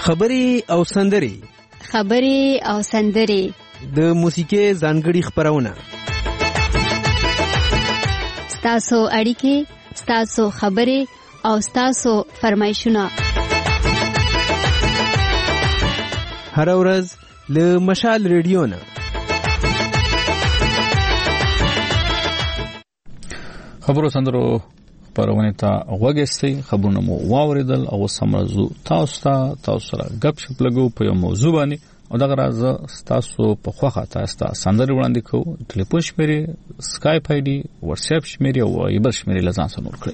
خبرې او سندرې د موسیقي ځانګړي خبرونه، ستاسو اړیکې، ستاسو خبرې او ستاسو فرمایشونه هر ورځ له مشال ریډیو نه. خبرو سندرو خبرونه ته وګورئ، خبرونه مو واوریدل او سمرزو تاسو سره غپ شپ لګو په یو موضوع باندې او دا راز تاسو په خوخه تاسو سندري وړاندې کوو. ټلیفون شمیرې، سکایپ آی ډي، واتس اپ شمیرې او ایبل شمیرې لزان سره نور کړئ.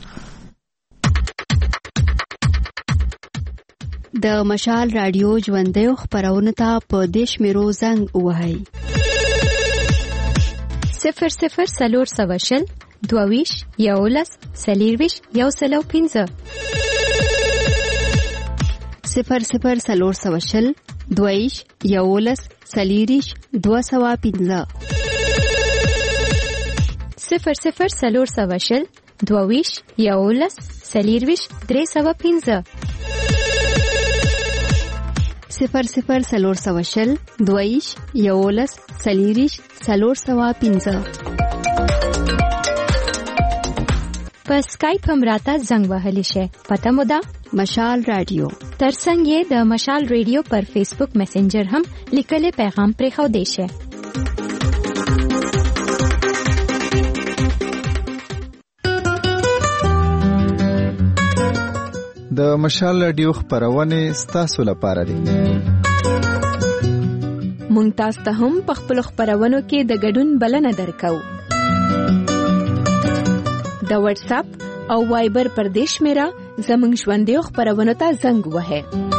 د مشال رادیو ژوندۍ خبرونه ته په دیش میرو زنګ وهاي 00 22 یولس سلیرویش یو سلو 15 00 22 یولس سلیریش 215 00 22 یولس سلیرویش 315 00 22 یولس سلیریش 315 په سکایپ هم راته زنګ وهلی شي. پته مو ده مشال رادیو. ترڅنګ یې د مشال ریډیو پر فیسبوک میسنجر هم لیکلي پیغام پرې خو دی شي. د مشال رادیو خبرونه ستاسو لپاره دي. مونږ تاسو ته هم په خپل خبرونو کې د ګډون بلنه درکو. د واتس اپ او وایبر پر دیش میرا زمنګ ژوندۍ خبرونه ته زنګ وهه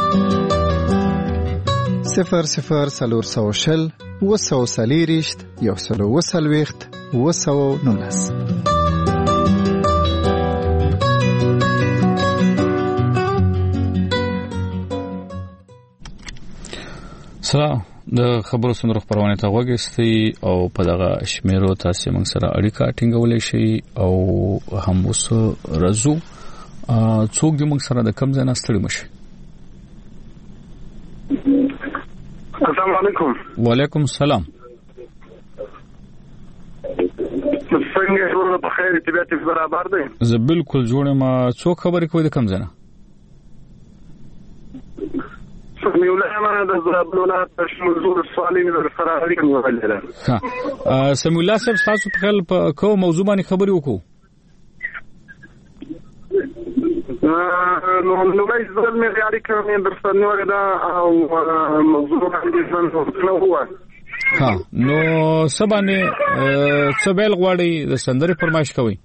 00 وسوسلیریشت یو سلو وسلويخت وسو نونس. سلام، د خبرو سندرو خبرونه ته وګورئ او په دغه شمیرو تاسو موږ سره اړیکه ټینګولای شئ او هم وسو رزو څوک دې موږ سره د کم ځای نه ستړي مشي. السلام علیکم. وعلیکم السلام. څنګه ټول په خیر طبيعت برابر دي؟ زه بالکل جوړ ما. څوک خبرې کوي د کم ځای نه؟ سمیولا ما د زرابلونا تشمزور سوالین در سره اړیکه نیولې. ها سمیولا صاحب تاسو په خپل کو موضوع باندې خبرې وکړو. نو نو زل مې اړیکه مې در سره نیولې دا او موضوع باندې څنګه هوا. ها نو سبانه څبل غواړي د سندري فرمایش کوي.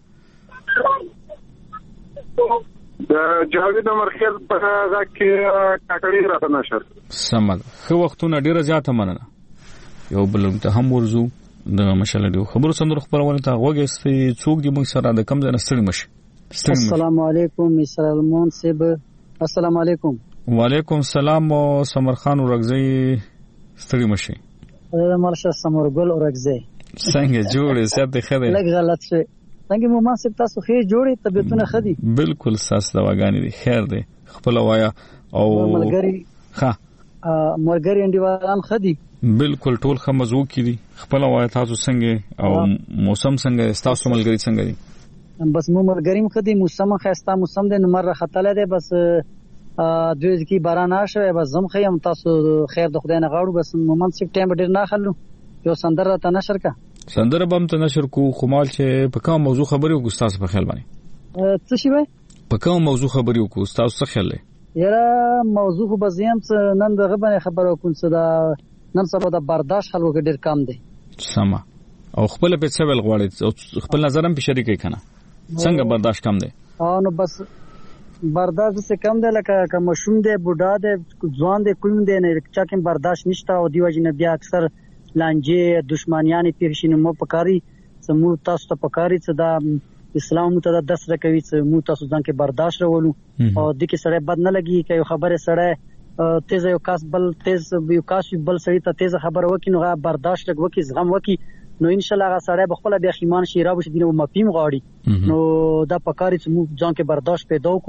جاوید مرخیل په هغه کې کاکړی راته نشر سمد خو وختونه ډیره زیاته مننه. یو بل ته هم ورزو د مشال دی خبرو سندرو خبرونه ته وګورئ څوک دی موږ سره د کم ځای نستړي مشي. السلام علیکم سلمان صاحب. السلام علیکم. وعلیکم السلام. سمر خان ورغزی ستړي مشي. مرشه سمرګل ورغزی څنګه جوړې ساته خبره لګ غلط شي. څنګه مو ما سپ تاسو خې جوړې طبيعتونه خدي. بالکل ساس دواګانی دي خیر دي خپل وایا او ملګری ها مرګری انډیوالان خدي. بالکل ټول خمزو کی دي خپل وایا تاسو څنګه او موسم څنګه تاسو ملګری څنګه دي؟ بس مو ملګریم خدي موسم خسته موسم د نمبر خطاله ده. بس دوی کی باران آشه بس زم خیم تاسو خیر د خدای نه غاړو. بس مومنت سپټمبر ډیر نه خلو یو سندره ته نشر کا سندره بم ته نشر کو خمال چې په کوم موضوع خبرې وکړو تاسو په خیال باندې څه شي وای په کوم موضوع خبرې وکړو تاسو څه خیال لري؟ یاره موضوع خو بزیم نن دغه باندې خبرو کوم څه دا نن سبا د برداشت خلکو ډیر کم دی. سما او خپل په څه ویل غواړي خپل نظر هم په شریکي کنه څنګه برداشت کم دی؟ نو بس برداشت څه کم دی لکه کوم شوم دی بوډا دی ځوان دی کوم دی نه چا کوم برداشت نشته او دیو جن بیا اکثر لانجه دشمنیان پیښینه مو پکاري سمو تاسو ته پکاري چې دا اسلام ته د 10 رکوي چې مو تاسو ځان کې برداشت راولو او د کې سره بد نه لګي چې خبره سره تیز یو کاس بل تیز یو کاس بل سړی ته تیز خبره وکي نو برداشت وکي زغم وکي نو ان شاء الله هغه سړی بخله بیا خیمان شي را بشه دینه مفهوم غاړي نو دا پکاري چې مو ځان کې برداشت پیدا وکړو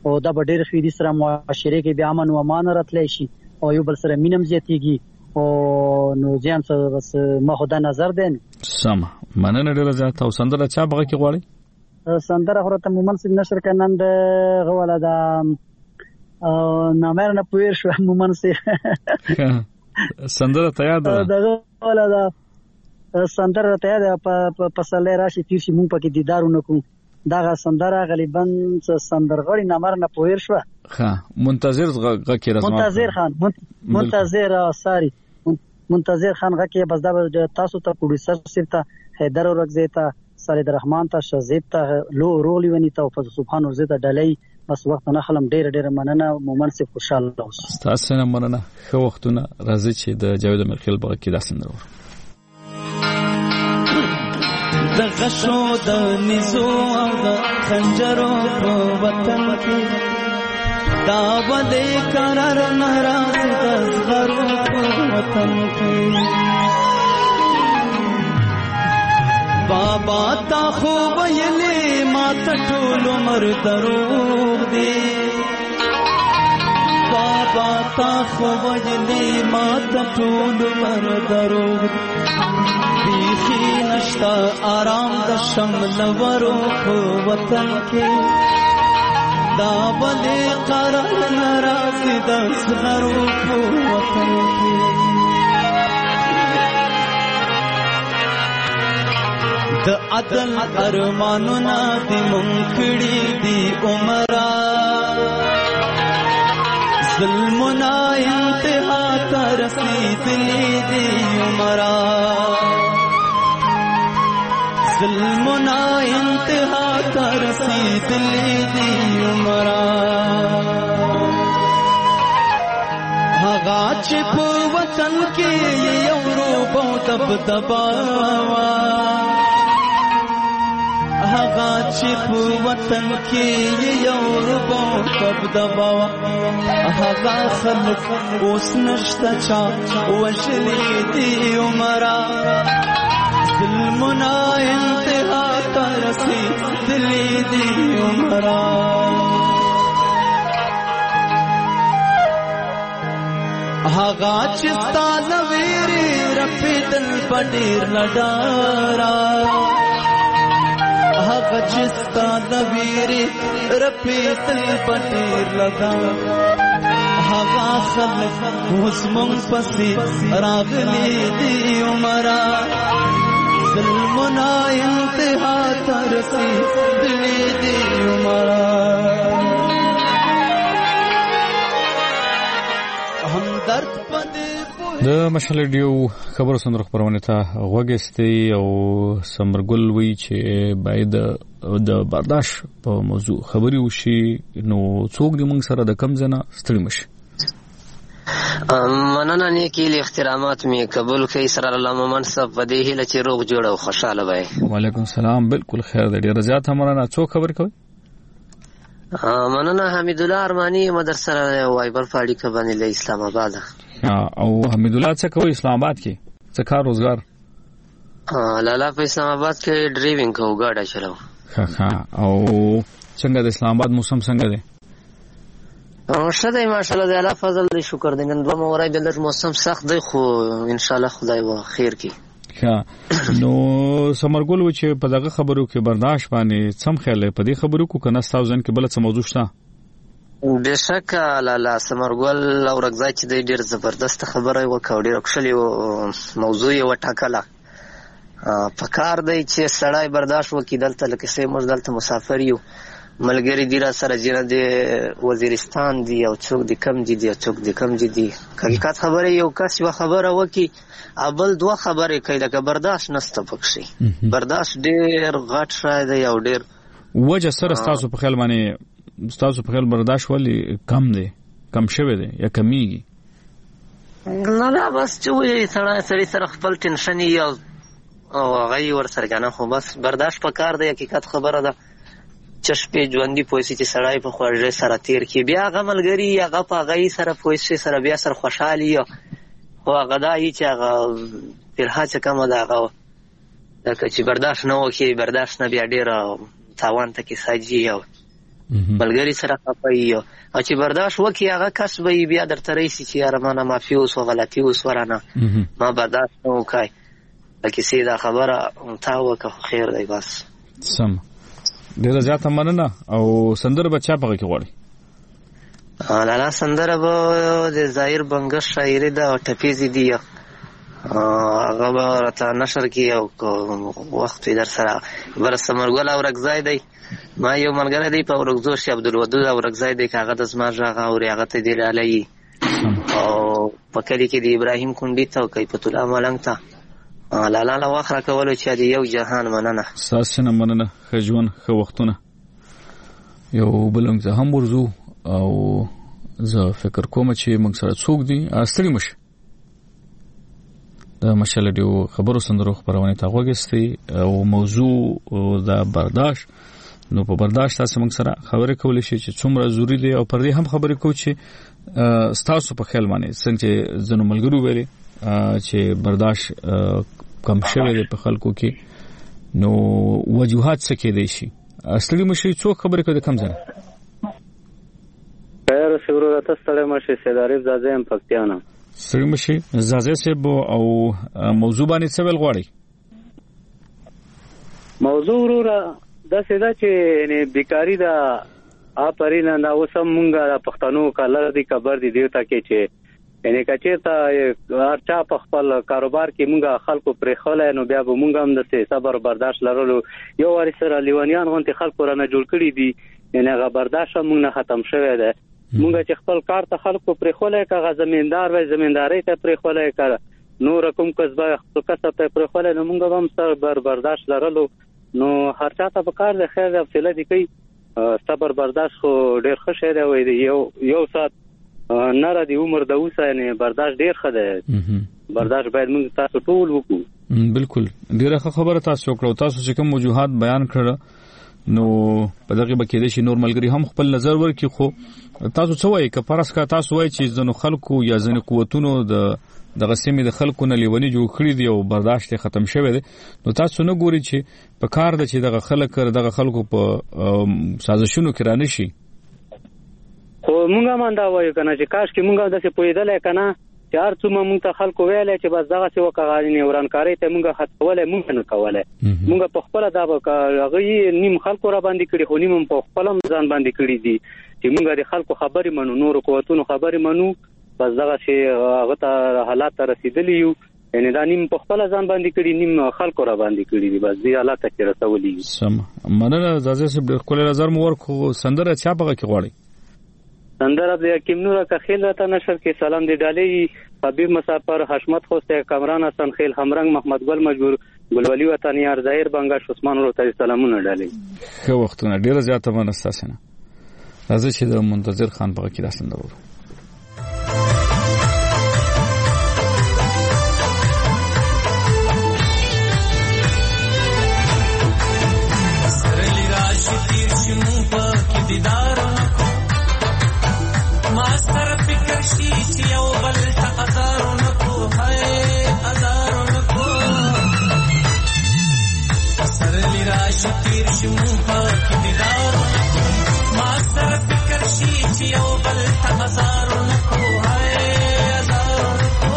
او دا به ډېر خېدي سره معاشره کې بیا امن او امان راتلی شي او یو بل سره مینم زیاتېږي او نو ځان څه بس ما خو دا نظر دی سم مننه ډېره زیاته. او سندره چا بغه کې غواړي؟ سندره خو ته مومن سید نشر کنن د غواله دا نامر نه پویر شو مومن سید سندره ته یاد ده دا غواله دا سندره ته یاد په سلې راشي تیر شي مونږ پکې دیدار ونکو دا سندره غالبا سندرغړی نامر نه پویر شو. ها منتظر غکې رسمه منتظر ساری منتظر خان غکې بس دا تاسو ته پروډوسر سیرته حیدر اورغزی ته سید الرحمن ته شزیب ته لو روغلی ونی ته او سبحان الله زیته ډلې بس وخت نه خلم ډېر مننه مومن سي خوشاله اوس. تاسو نه مننه خو وختونه راځي چې د جاوید مرخیل بغه کې داسې نه ور د غشو د نزو او د خنجرو په وطن کې دا ولې قرار ناراض د زغرو په وطن کې بابا تا خو ویلې ما ته ټول عمر دروغ دی بابا تا خو ویلې ما ته ټول عمر دروغ بیخی نشتا آرام د شمل ورو په وطن کې دا ولې قرار ناراض د زغرو په وطن کې د عدل ارمانونه دې منکړي دي عمره ظلمونه انتها ته رسېدلي دي عمره ظلمونه انتها ته رسېدلي دي عمره هغه چې په وطن کې یو روب او دبدبا هغه چې په وطن کې یو روب او دبدبا هغه خلک اوس نشته چا وشلي دي عمره ظلمونه انتها ته رسېدلي دي عمره هغه چې ستا د ویرې رپېدل په ډېر لډاره هغه چې ستا د ویرې رپېدل په ډېر لډاره هغه خلک اوس مونږ پسې راغلي دي عمره ظلمونه انتها ته رسېدلي دي عمره د مشال ریډیو خبرو سندرو خبرونه ته غوږستي او سمرګل وی چې باید د برداشت په موضوع خبري وشي نو څوک دې موږ سره د کم ځنه ستړي مشي. مننه نیکی احترامات می قبول کړئ سره الله مومن صاحب په دې هیله چې روغ جوړ او خوشاله وي. وعلیکم السلام بالکل خیر دی ډیر زیات همرانه څوک خبر کوي؟ مننه حمید الله ارمانی مدرسه وایبر فاړی کې باندې له اسلام آباد. او حمید الله څه کوي اسلام آباد کې؟ څه کار روزګار؟ لالا په اسلام آباد کې ډرایوینګ کوو ګاډه چلاو. او څنګه د اسلام آباد موسم څنګه دی؟ شته ماشاءالله د الله فضل دی شکر دی نن دوه مورای د موسم سخت دی خو ان شاء الله خدای و خیر کی. نو سمرګل و چې په دغه خبرو کې برداشت باندې سم خیال په دې خبرو کو کنه تاسو ځن کې بل څه موضوع شته؟ بشک لالا سمرګل او رغزای چې ډیر زبردست خبره وکړه ډیر خپلې موضوع یې وټاکله. پکار دی چې سړی برداشت وکړي دلته لکه سه موږ دلته مسافر یو ملګری دی را سره جنه د وزیرستان دی او څوک د کم دی او څوک د کم دی حقیقت خبره یو کس یو خبره وکړي اول دوه خبرې کوي لکه برداشت نسته پکشي برداشت ډیر غټ شای دی او ډیر وجه سره تاسو په خیال باندې تاسو په خیال برداشت ولی کم دی کم شوی دی یا کمیږي؟ نه بس چې وایي سړی سره خپل ټینشن یو او هغه ور سره کنه خو بس برداشت پکار دی حقیقت خبره ده چشپې ژوندۍ پوهسي چې سړی په خوږې سره تیر کړي بیا هغه ملګري هغه په هغه سره پوهسي سره بیا سره خوشحالي خو هغه دا یي چې هغه ترها چې کومه ده هغه لکه چې برداشت نه وکړي برداشت نه بیا ډېر تاوان ته کې ساجي او ملګری سره خپي او چې برداشت وکي هغه کس به بیا درته رئیسي چې یاره ما نه معافي اوس او غلطي اوس ورانه ما برداشت نه وکای لکه سیده خبره تا وکه خیر دی بس سم ډیره زیاته مننه او سندره بچا پغه کې غواړي لالا سندره به د ظاهر بنګش شاعري د ټپیزي دی هغه به راته نشر کې او وخت در سره بر سمرګل او رګزای دی ما یو ملګری دی په ورغزو شي عبدالودود او رګزای دی هغه د زما ژغه او هغه ته دی علي او په کلی کې د ابراهیم کونډي ته او کیفت الله ملنګ ته لالا لا واخره کولو چې دی یو جهان مننه ساسنه مننه خجون خو وختونه یو بلنګ زه هم ورزو او زه فکر کوم چې موږ سره څوک دي استری مشه د مشال دیو خبرو سندرو خبرونه تا وګستي او موضوع د برداشت نو په برداشت تاسو موږ سره خبرې کولې شي چې څومره ضروری دی او پر دې هم خبرې کو چې تاسو په خیال باندې څنګه زنو ملګرو ویلي چې برداشت کم شوی دی په خلکو کې نو وجوهات څه کې دي شي اصلي مشي څو خبرې کوي کم ځنه خیر شروع راته ستړی مشي سیداري زازم پکتیانه ستړی مشي زازه سه او موضوع باندې څه ویل غواړي موضوع را دا سیدا چې بیکاری دا اپرینا دا وسم مونږه د پښتنو کلر دی خبر دی دیوتا کې چې یعنی کچېتا ارچا په خپل کاروبار کې مونږه خلکو پرې خلای نو بیا به مونږ هم د صبر برداشت لرلو یو واری سره لیوانیان غونته خلکو رانه جوړ کړی دي یعنی هغه برداشت مونږ نه ختم شوی دی مونږ چې خپل کار ته خلکو پرې خلای کغه زمیندار وای زمینداری ته پرې خلای کړه نو رقم کسبه خپل کسب ته پرې خلای نو مونږ هم صبر برداشت لرلو نو هر چا ته په کار د خیر او فعل دي کوي صبر برداشت خو ډیر ښه شی دی وای یو سات ناره دی عمر د اوسه یعنی برداشت ډیر ښه دی برداشت باید موږ تاسو ټول وکړو بالکل ډیره خبره تاسو وکړو تاسو چې کوم وجوهات بیان کړل نو په دغه بکې د شي نور ملګری هم خپل نظر ورکړي خو تاسو څه وایي که پرس کا تاسو وایي چې زنو خلکو یا زنو قوتونو د غسیمې د خلکو نه لیونی جوړ کړی دی او برداشت ختم شوی دی نو تاسو نه ګوري چې په کار د چې دغه خلکو په سازشونو کې رانه شي خو مونږه ماندا وایو کنه چې کاش کې مونږه د څه پویدل کنه چې هر څومره مونږ ته خلکو ویل چې بس دغه څه وکړای نه ورانکاري ته مونږه خطولې مونږ نه کوله مونږ په خپل دا هغه نیم خلکو را باندې کړي خو نیم په خپل ځان باندې کړي دي چې مونږه د خلکو خبرې منو نور قوتونو خبرې منو بس دغه شی هغه ته حالات رسیدلی یو یعنی دا نیم په خپل ځان باندې کړي نیم خلکو را باندې کړي دي بس دې حالات کې رسولي سم مننه زازه سب خپل نظر مو ورکو سندره چا پغه کې غواړي سندره د حکیم نور کا خیل راته نشر کې سلام دی ډالې حبیب مسافر حشمت خوسته کامران حسن خیل همرنګ محمد ګل مجبور ګلولي وطن یار ظاهر بنگاش عثمان ورته سلامونه ډالې خو وختونه ډیره زیاته منستاسنه راځي چې د منتظر خان په کې راستنده ورو سرلی راشي تیر شمو په دیدار ماستر فکر شي چې یو بل تقدار نکو هاي ازار نکو سرلی راشي تیر شمو په دیدار ماستر فکر شي چې یو بل تقدار نکو هاي ازار نکو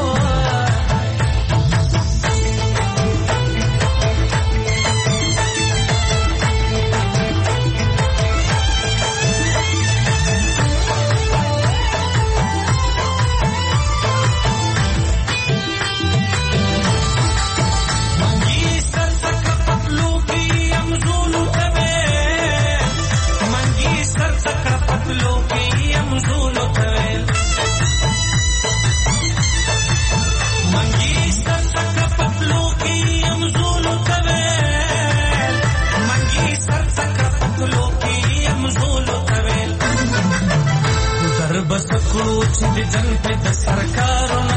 بس کړو چې د جنگ په د سرکارونو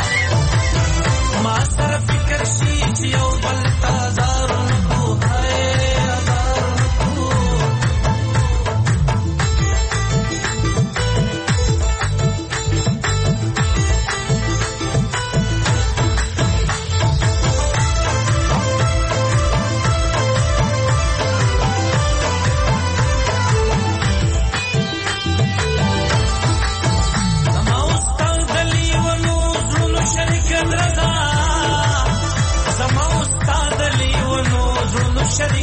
ما سره فکر شي چې یو بل تازارونو هاي ازارونو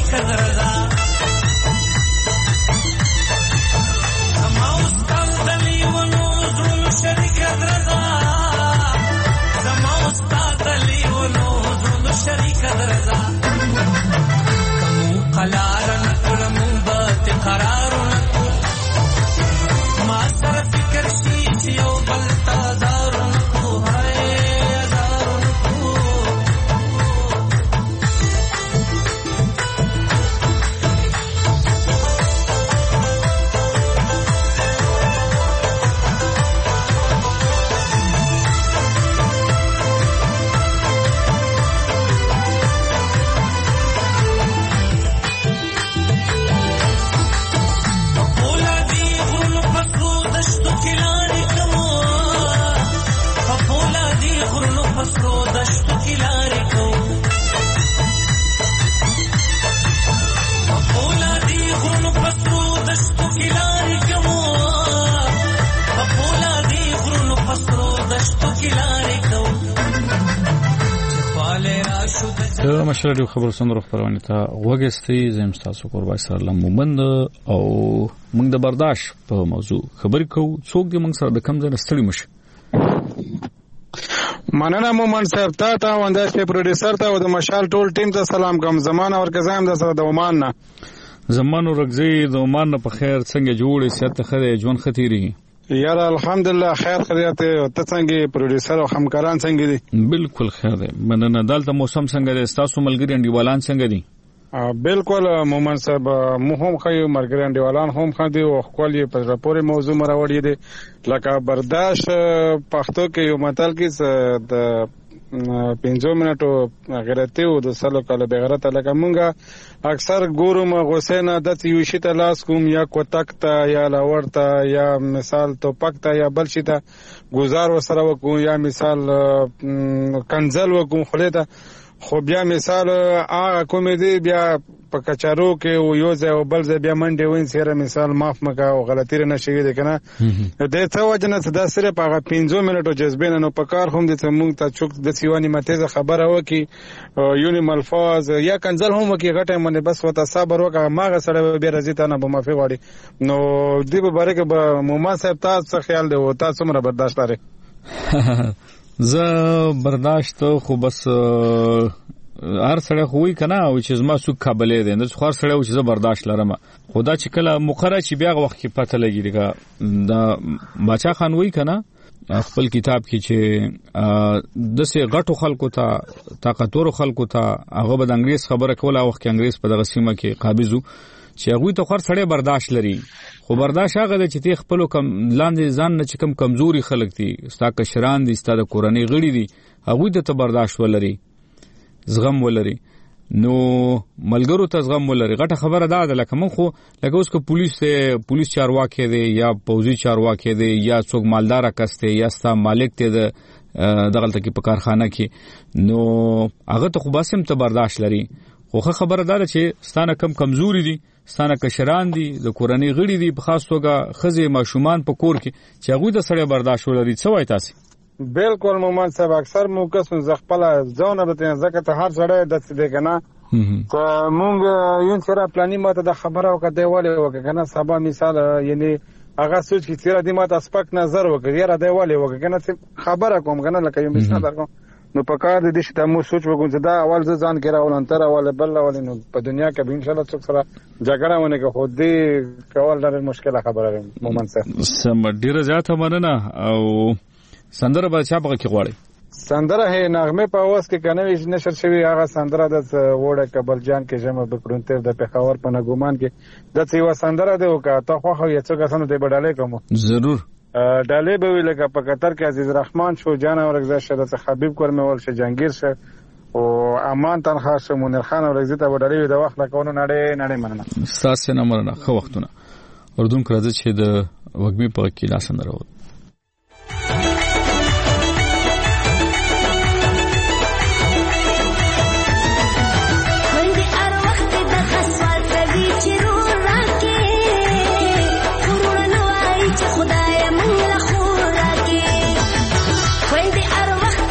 مشر خبر سندرو خبرونه ته وګستې زم تاسو قربای سره لمومند او موږ د برداشت په موضوع خبرې کوو څوک دې موږ سره د کم ځای ستړي مشه مننه مومن صاحب ته ونداسته پروډوسر ته او د مشال ټول ټیم ته سلام کوم زمانه ورکزایم د سره د عمان نه زمانو رګزي د عمان په خیر څنګه جوړې سیاست خره ژوند خطيري یاره الحمدلله خیر خیریت ته څنګه پروډوسر او همکاران څنګه دي بالکل خیر دی مننه دلته موسم څنګه دی تاسو ملګری انډیوالان څنګه دي بالکل مومن صاحب مو هم خو ملګری انډیوالان هم خو دي او خپل په راپورې موضوع مراوړی دي لکه برداشت پښتو کې یو متل کې د 15 منټو غیرتی او د سلو کله بغیرت لکه مونږه اکثر ګورم غوسینه د یوشي ته لاس کوم یا کوتکتا یا لاورتا یا مثال تو پکتا یا بل شي ته گزار وسره وکړو یا مثال کنزل وکړو خلیته خو بیا مثال هغه کومې بیا په کچارو کې یو ځای او بل ځای بیا منډه وین سره مثال معاف مکا او غلطی نه شي دي کنه د څه وجنه د سره په 15 منټو جذبین نو په کار هم د مونږ ته چوک د سیوانی مته خبره وکي یونی ملفاظ یا کنزل هم وکي غټه منه بس وته صبر وکړه ماغه سره بیا رضیت نه به معافي غواړي نو دی به برکه به موما صاحب تاسو خیال دی او تاسو مر برداشت لري زه برداشت خو بس هر سړی خوې کنه او چې زما څوک قابلیت دی نو خو هر سړی چې زه برداشت لرم خدا چې کله مخره چې بیا وخت کې پته لګیږي دا بچا خان وای کنه خپل کتاب کې چې د سه غټو خلکو ته طاقتور خلکو ته هغه به د انګریز خبره کوله وخت کې انګریز په دغه سیمه کې قابضو چې هغه ته خور سړی برداشت لري خو برداشت هغه د چې خپل کم لاندې ځان نه چې کم کمزوري خلک دي ستا کشران دي ستا د کورنۍ غړي دي هغه ته برداشت ولري زغم ولري نو ملګرو ته زغم ولري غټه خبره ده لکه من خو لکه اوس کو پولیس چارواکي دي یا پوځي چارواکي دي یا څوک مالدار کس دي یا ستا مالک ته دغلته کې په کارخانه کې نو هغه ته خو باسم ته برداشت لري خو خبره ده چې ستانه کم کمزوري دي ستانه کشران دي د کورنۍ غړي دي په خاص توګه خزه ماشومان په کور کې چې هغه د سړی برداشت ولري څه وای تاسو بالکل مومن صاحب اکثر موکس زغپل ځونه به ځکه ته هر سړی د څه دی کنه ته مونږ یو سره پلاني ماته د خبره وکړه دیواله وکړه کنه سبا مثال یعنی هغه سوچ کی تیرا دی ماته سپک نظر وکړه یاره دیواله وکړه کنه خبره کوم کنه لکه یو مثال درکوم نو په کار دي چې تاسو سوچ وکړئ چې دا اول ځان کې راول انتر اول بل اول نو په دنیا کې به ان شاء الله څوک سره جګړه ونه کې خو دې کول ډېر مشکله خبره ده مومن صاحب سم ډیره زیاته مننه او سندره به چا په کې غواړي سندره هي نغمه په اواز کې کنه نشر شوی هغه سندره د وړه کبل جان کې جمع بکرونته د پیښور په نګومان کې د څه و سندره ده او که ته خو یو څه کسانو ته بدلای کوم ضرور ډالې به ویل که په قطر کې عزیز رحمان شو جان اورګزا شه د حبیب کورمول شه جنگیر شه او امان تنخوا شه منیر خان اورګزا ته ډالې د وخت لکونه نړۍ مننه ساسه نه مرنه خو وختونه اردن کړه چې د وګمي په کې لاس نه راو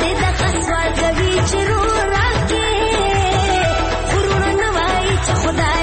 خدا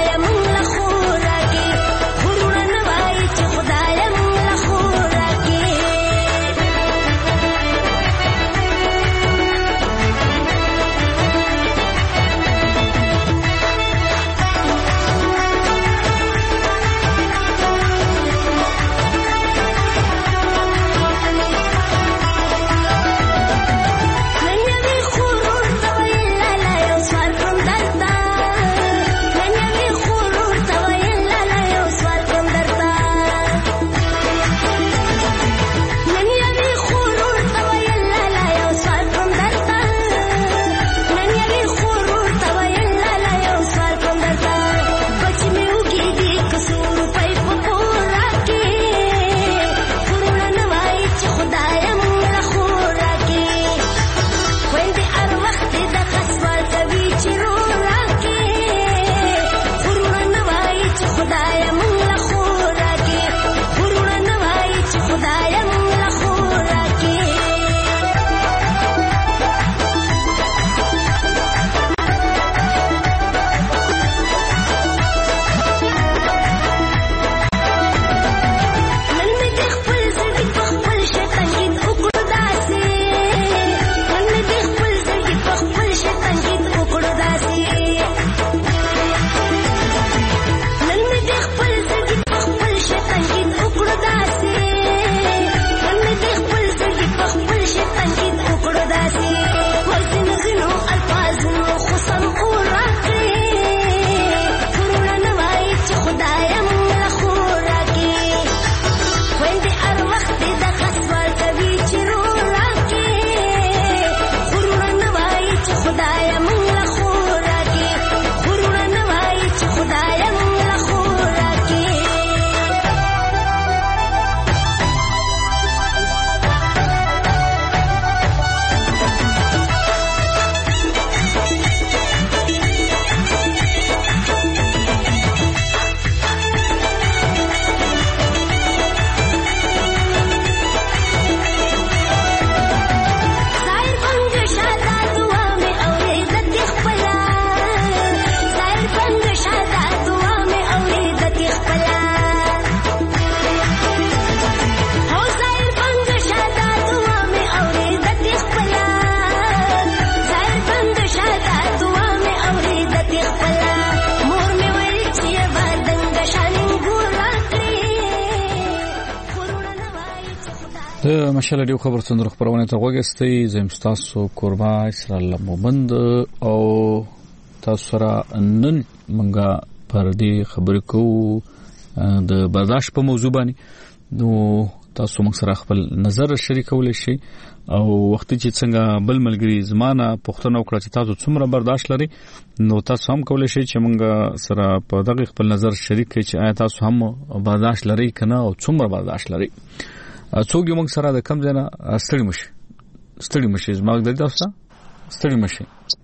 د مشال ډیو خبر څنګه خبرونه ته وګستې زم تاسو قربا اسرائیل مومند او تاسو سره نن منګه پر دې خبرې کوو د برداشت په موضوع باندې نو تاسو موږ سره خپل نظر شریکول شي او وخت چې څنګه بل ملګری زمانہ پښتنو کړه چې تاسو څومره برداشت لري نو تاسو هم کولای شئ چې موږ سره په دغه خپل نظر شریک کړئ چې آیا تاسو هم برداشت لري کنه او څومره برداشت لري څوک موږ سره د کم ځنه ستړي مشي زموږ د تاسو ستړي مشي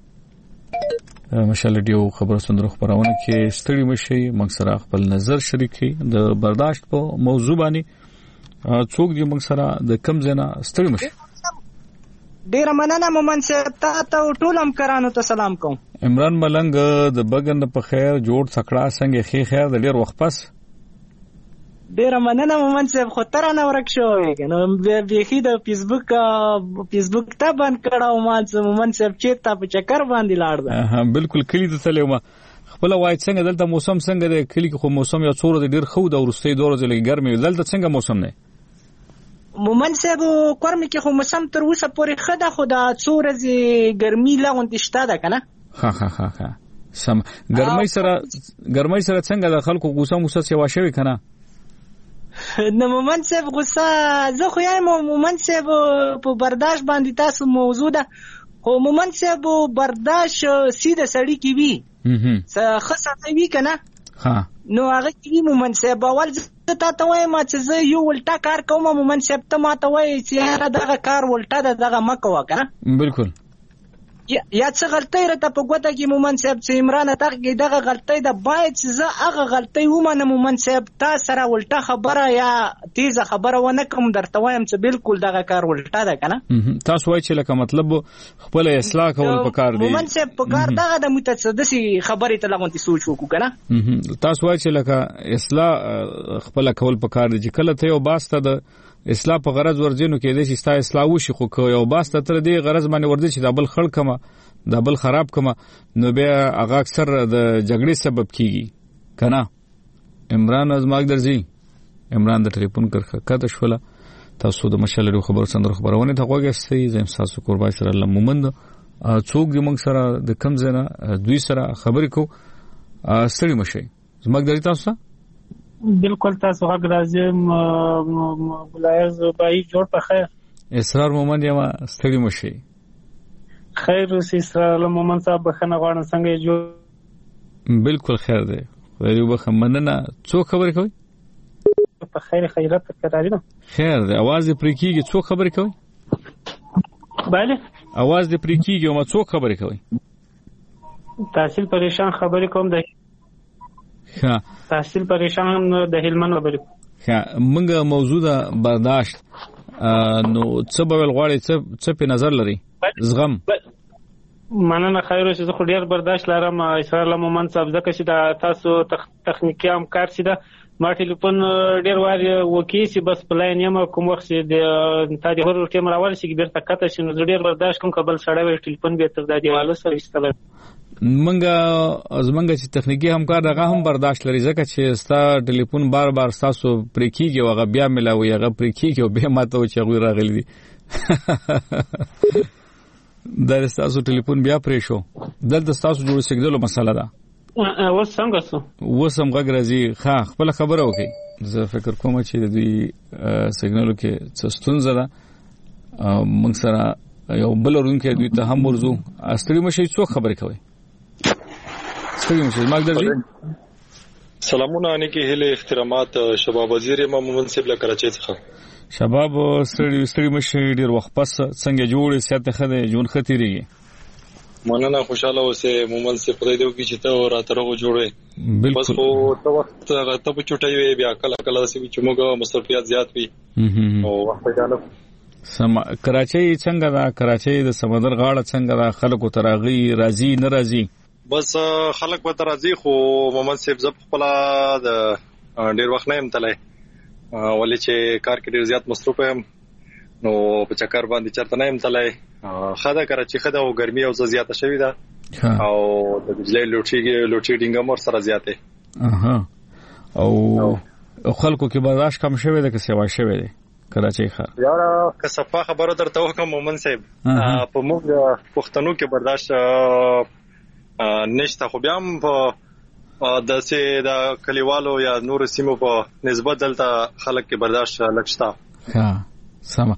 مشال ډیو خبر سندرو خبرونه کې ستړي مشي موږ سره خپل نظر شریک کړئ د برداشت په موضوع باندې څوک موږ سره د کم ځنه ستړي مشي ډیر مننه مومن صاحب ته ټول همکارانو ته سلام کوم عمران ملنګ د بګند په خیر جوړ څکړه څنګه خیر د ډیر وخت پس ډیر مننه مومن صاحب خو تر نه ورک شوې نو بيخي د فیسبوک ته باندې کړهو ما مومن صاحب چې تا په چکر باندې لاړ ده بالکل کلی ته تلم خپل وای څنګه دلته موسم څنګه د کلی خو موسم یا څوره د ډیر خو د ورستي دور ځلې ګرمي دلته څنګه موسم نه مومن صاحب کورم کې خو موسم تر اوسه پورې خده خو د څوره زی ګرمي لاغونډه شته ده کنه ها سم ګرمۍ سره څنګه د خلکو غوسه سیوا شوی کنه نو مومن صاحب غوسه زه خو یم مومن صاحب په برداشت باندې تاسو موضوع ده خو مومن صاحب برداشت سیده سړی کی وی څه خاصه وی کنه ها نو هغه کی مومن صاحب اول زه ته وایم چې زه یو ولټا کار کوم مومن صاحب ته ما ته وای چې هر دغه کار ولټا دغه مکو کنه بالکل یا څه غلطی راته په ګوته کې مومن صاحب چې عمران ته دغه غلطی ده باید چې زه هغه غلطی ومنم مومن صاحب تاسو سره ولټه خبره یا تیزه خبره ونه کوم درته وایم چې بالکل دغه کار ولټه ده کنه تاسو وایي چې لکه مطلب خپل اصلاح کول پکار دی مومن صاحب پکار دغه د متصدسی خبرې ته لغونتي سوچ وکړو کنه تاسو وایي چې لکه اصلاح خپل کول پکار دی چې کله ته یو باسته د اصلاح په غرض ورځینو کې د شي اصلاح وشي خو یو باسته تر دې غرض باندې ورځي چې دبل خړ کما دبل خراب کما نو بیا هغه اکثر د جګړې سبب کیږي کنه عمران ازماګ درځي عمران د ټلیفون کړه شوله تاسو د مشالې خبر سندر خبرونه ته وګورئ زم تاسو قربای سره الله مومند څوک دې موږ سره د کم زنه دوی سره خبرې کو ستړي مشي زماګ درځي تاسو بالکل تاسو هغه راځم ګلایز بای جوړ په خیر اسرار مومند یم ستړي مشي خیر اوسې اسرار مومند صاحب بخنه غواړم څنګه جوړ بالکل خیر دی ویلو بخمننه څوک خبرې کوي په خیر خیرات کړی نو خیر دی आवाज پرې کیږي څوک خبرې کوي bale आवाज پرې کیږي او ما څوک خبرې کوي تحصیل پریشان خبرې کوم دی ها تحصیل پریشان د هلمند خبرې ها موږ موضوع د برداشت نو څه به غواړي څه په نظر لري زغم مننه خیر اوسې زه خو ډیر برداشت لرم اسرائیل مومند صاحب ځکه چې دا تاسو تخنیکی همکار سي دا ما ټلیفون ډیر واري وکی سي بس پلاین یم کوم وخت چې د تاریخ ورو ټیم راوړل شي بیرته کته شي نو ډیر برداشت کوم قبل سړی وي ټلیفون به تر د دیوالو سره ایستل منګه چې تخنیکی همکار دغه هم برداشت لري ځکه چې ستا ټلیفون بار تاسو پرې کیږي او هغه بیا ملاوي هغه پرې کیږي او به ماته چې غوړ راغلي دي دا تاسو ټلیفون بیا پرې شو دلته تاسو جوړ سګدلو مسله ده اوس څنګه سو وسم غږ راځي ښه خپل خبره وکي زه فکر کوم چې د دوی سګنالو کې څه ستونزه ده موږ سره یو بل ورونکو دوی ته هم ورزو استړي مشي څو خبرې کوي ستړي مشي ماګ درځي سلامونه انکه هله احترامات شباب وزیر امام منصب له کراچۍ څخه شباب ستړي مشي ډیر وخت پس څنګه جوړې سیاته خده جون ختيري مننه خوشاله اوسه مومن سے پرې دیو کی چې ته راترغه جوړې بس خو ته وخت ته په چټي وي بیا کله سي چې موږ مصرفيات زیات وي او وخت جالب کراچۍ څنګه دا کراچۍ د سمندر غاړه څنګه دا خلکو تراغي راضي ناراضي بس خلک به تراضي خو مومن صاحب زپ خپل د ډیر وخت نه امتلای ولې چې کار کې ډیر زیات مصروف یم نو په چکر باندې چرته نه امتلای خدا کراچۍ خدا او ګرمي او زیاته شوې ده او د بجلی لوټیډینګ هم سره زیاته او خلکو کې برداشت کم شوی ده که سیوا شوی ده کراچۍ ښار. یاره کسفه خبره درته وکم مومن صاحب په موږ پښتنو کې برداشت نشته، خو بیا هم په د کلیوالو یا نور سیمو په نسبت دلته خلک کې برداشت لکشتا. ها سم.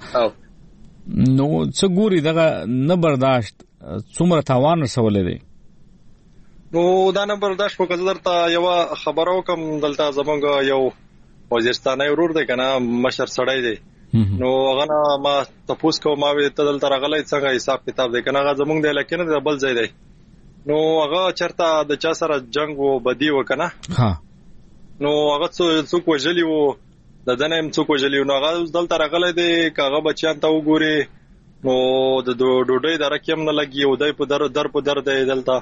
نو څه ګوري دغه نه برداشت څومره تاوان رسولې دی؟ نو دا نه برداشت په کزه درته یو خبرو کوم، دلته زمونږ یو وزیرستاني ورور دی کنه، مشر سړی دی. نو هغه ما تاسو کو ما وی ته دلته راغلی څنګه حساب کتاب دی کنه، هغه زمونږ دی لکه نه بل ځای دی. نو هغه چرته د چا سره جنگ و بدی و کنه. ها نو هغه څوک وجلی وو د دنه څوک وجلی نو هغه دلته راغلی دی، هغه بچیان ته وګوري نو د ډوډۍ درکیم نه لګي او دای په در په در دی دلته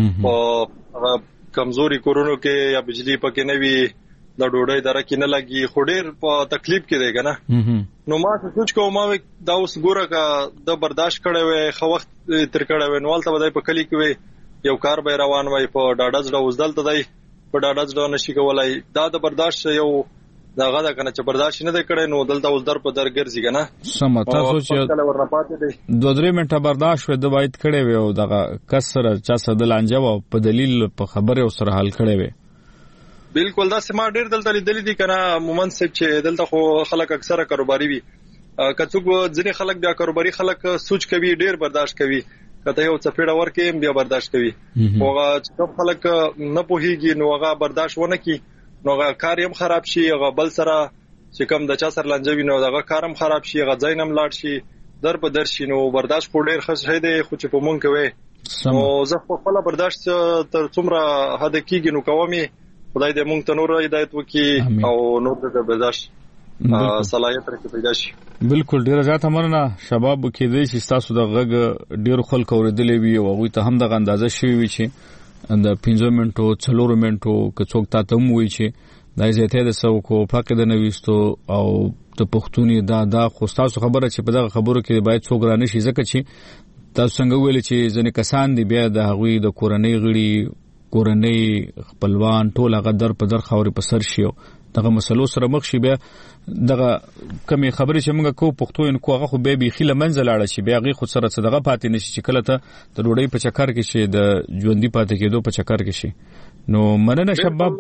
په کمزوري کورونو کې یا بجلی پکې نه وي، د ډوډۍ درکې نه لګي، خو ډېر په تکلیف کې دی کنه. نو ما سوچ کوم ما دا اوس ګوره کا د برداشت کړی وي، خو وخت تر کړی وي، نو ولته بدای په کلی کې وي یو کار به روان وي په ډاډز ډا اوس دلته دی په ډاډز ډا نشي کولای. دا د برداشت یو داغه دا کنه چې برداشت نه دی کړی نو دلته اوس در په در ګرځي کنه. سم. تاسو چې 2-3 منټه برداشت و د باید کړی وي او دغه کسر چا سره لانجه و په دلیل په خبره سره حل کړی وي. بالکل دا سما ډیر دلته لیدل دي کنه مومن صاحب چې دلته خو خلک اکثره کاروباري وي، کڅوګ ځینې خلک بیا کاروباري خلک سوچ کوي ډیر برداشت کوي، کته یو څپېړه ورکې بیا برداشت کوي. هغه چې خلک نه پوهیږي نو هغه برداشت ونه کوي نو هغه کار هم خراب شي، هغه بل سره چې کوم د چا سره لنجوي نو هغه کار هم خراب شي، هغه ځای نم لاړ شي در په در شي. نو برداشت خو ډیر ښه دی، خو چې په مونږ کوي نو زه خپل برداشت تر څومره حد کېږي نو کومي خدای دې مونږ ته نور هدایت وکړي او نور د برداشت صلاحیت راکې پیدا شي. بالکل ډیر زیات مننه. شباب کې دې چې تاسو د غږ ډیر خلک اوریدلې وي او هغه ته هم د اندازه شوی وي چې د 15 منټو 4 منټو که څوک تاسو هم وي چې دا زیاته د سو کو فقید نوښتو او د پښتوني دا خو تاسو خبره چې په دغه خبرو کې باید څوک رانه شي، ځکه چې تاسو څنګه ویل چې ځنې کسان دي بیا د هغوی د کورنۍ غړي کورنۍ خپلوان ټول هغه در په در خاورې په سر شي او دغه مسلو سره مخ شي. بیا دغه کمی خبرې چې موږ کو پښتو ان کو هغه خو به بيخي لمنځه لاړ شي، بیا هغه خود سره صدقه پاتې نشي چې کله ته د ډوډۍ په چکر کې شي د ژوندۍ پاتې کېدو په چکر کې شي. نو مننه شباب.